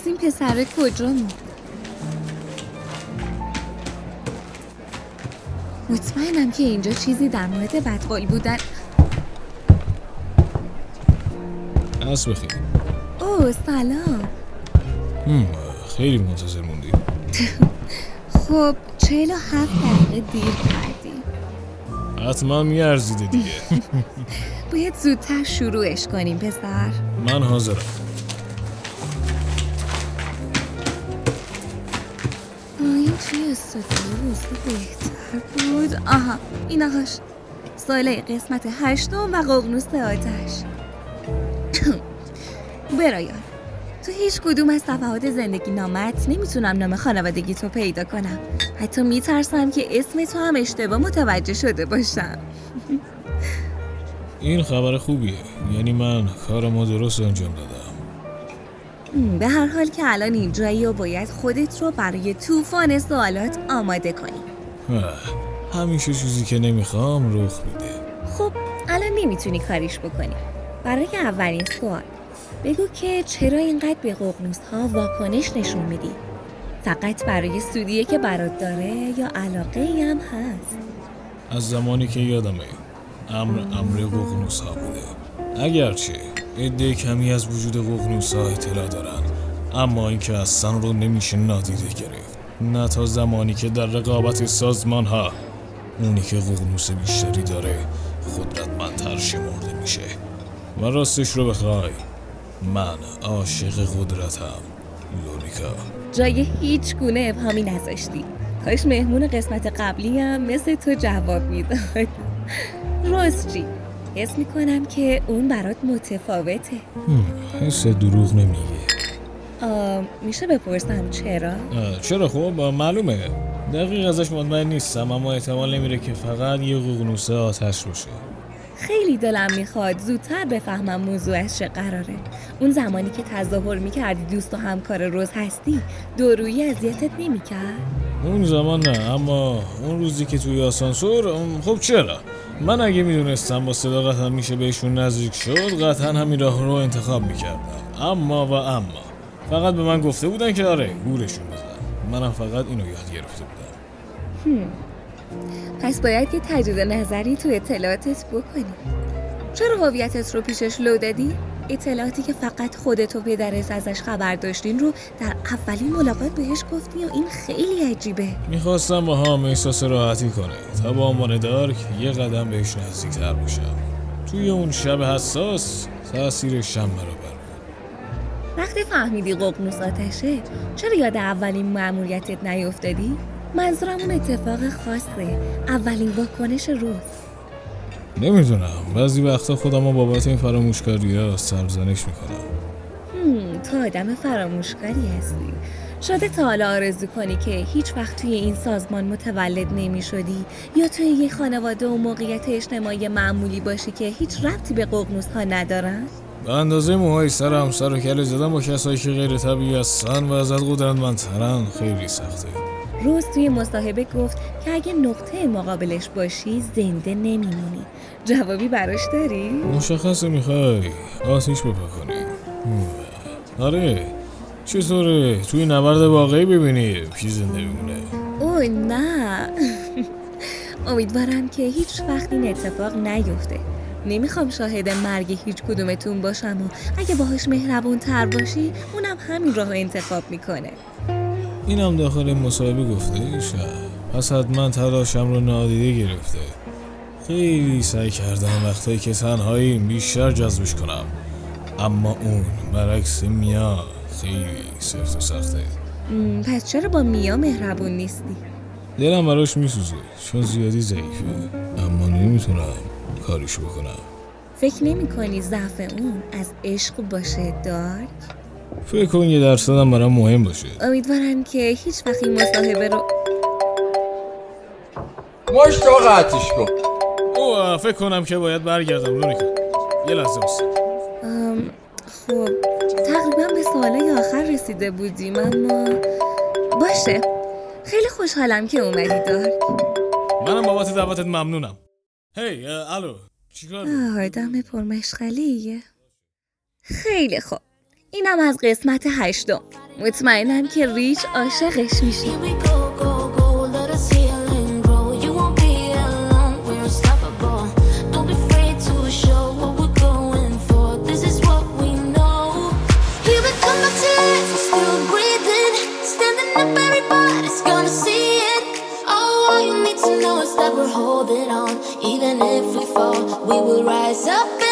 پس این پسره کجا موند؟ مطمئنم که اینجا چیزی در مورد بدقال بودن. عصر بخیر. اوه سلام. خیلی منتظر موندی. خب 47 دقیقه دیر کردی. حتما میارزیده دیگه. باید زودتر شروعش کنیم پسر. من حاضرم. این توی استودیو روزه بهتر بود. آها اینهاش ساله قسمت 8 و ققنوس آتش. برایان تو هیچ کدوم از صفحات زندگی نامت نمیتونم نام خانوادگی تو پیدا کنم. حتی میترسم که اسم تو هم اشتباه متوجه شده باشم. این خبر خوبیه، یعنی من کارمو درست انجام دادم. به هر حال که الان اینجایی و باید خودت رو برای طوفان سوالات آماده کنی. همیشه چیزی که نمیخوام رخ میده. خب الان نمیتونی کاریش بکنی. برای اولین سوال بگو که چرا اینقدر به ققنوس ها واکنش نشون میدی؟ فقط برای سودیه که برات داره یا علاقه ای هم هست؟ از زمانی که یادمه امر ققنوس ها بوده. اگرچه عده کمی از وجود ققنوس ها اطلاع دارن، اما اینکه اصلا رو نمیشه نادیده گرفت. نه تا زمانی که در رقابت سازمان ها اونی که ققنوس بیشتری داره قدرتمندتر شمرده میشه. و راستش رو بخوای من عاشق قدرتم لوریکا. جای هیچ گونه ابهامی نذاشتی. کاش مهمون قسمت قبلی هم مثل تو جواب میداد. روز چی؟ حس میکنم که اون برات متفاوته. حس دروغ نمیگه. میشه بپرسم چرا؟ چرا؟ خب معلومه. دقیق ازش مطمئن نیستم، اما احتمال نمیره که فقط یه ققنوس آتش باشه. خیلی دلم میخواد زودتر بفهمم موضوع از چه قراره. اون زمانی که تظاهر میکردی دوست و همکار روز هستی دورویی اذیتت نمیکرد؟ اون زمان نه، اما اون روزی که توی آسانسور خب چرا؟ من اگه میدونستم با صداقتم میشه بهشون نزدیک شد قطعا همین راه رو انتخاب میکردم. اما فقط به من گفته بودن که آره گورشون بزن. منم فقط اینو یاد گرفته بودم. پس باید یه تجدید نظری تو اطلاعاتت بکنی. چرا هویتت رو پیشش لو دادی؟ اطلاعاتی که فقط خودت و پدرت ازش خبر داشتین رو در اولین ملاقات بهش گفتی و این خیلی عجیبه. میخواستم با هم احساس راحتی کنه تا با عنوان دارک یه قدم بهش نزدیک‌تر بشم. توی اون شب حساس تأثیرش شم برابر. وقتی فهمیدی ققنوس آتشه چرا یاد اولین مأموریتت نیفتادی؟ منظورم اون اتفاق خاصه، اولین واکنش روز. نمیدونم، بعضی وقتا خودم بابت این فراموشکاری‌ها سرزنش میکنم. تو آدم فراموشکاری هستی. شاید تا حالا آرزو کنی که هیچ وقت توی این سازمان متولد نمی شدی یا توی یه خانواده و موقعیت اجتماعی معمولی باشی که هیچ ربطی به ققنوس ها ندارن؟ به اندازه موهای سرم سر و کله زدن با کسایی که غیر طبیعی هستن و ازت قدرتمندترن خیلی سخته. روز توی مصاحبه گفت که اگه نقطه مقابلش باشی زنده نمیمونی. جوابی براش داری؟ مشخصه میخوای آتیش بپا کنی. آره چطوره؟ توی نبرد واقعی ببینی کی زنده میمونه؟ اوه نه. امیدوارم که هیچ وقت این اتفاق نیفته. نمیخوام شاهد مرگ هیچ کدومتون باشم و اگه باهاش مهربون تر باشی اونم همین راهو انتخاب میکنه. اینم داخل مصاحبه گفته شد. پس حتما تلاشم رو نادیده گرفته. خیلی سعی کردم وقتایی که تنهاییم بیشتر جذبش کنم، اما اون برعکس میا خیلی سفت و سخته. پس چرا با میا مهربون نیستی؟ دلم براش میسوزه چون زیادی ضعیفه، اما نمیتونم کاریش بکنم. فکر نمی کنی ضعف اون از عشق باشه دارک؟ فکر کن 1% هم برام مهم باشه. امیدوارم که هیچ وقت این مصاحبه رو مشتو قطعش کن. فکر کنم که باید برگردم لوریکا. یه لحظه بس. خب تقریبا به سوالای آخر رسیده بودیم، اما باشه. خیلی خوشحالم که اومدی دارک. منم بابت دعوتت ممنونم. هی الو چیکار؟ آدم پرمشغلیه. خیلی خوب، اینم از قسمت 8. مطمئنم که ریچ عاشقش میشه. Here we go, go, go, let us heal and grow. You won't be alone, we're unstoppable. Don't be afraid to show what we're going for. This is what we know. Here we come back to life, we're still breathing. Standing up, everybody's gonna see it. Oh, all you need to know is that we're holding on. Even if we fall, we will rise up.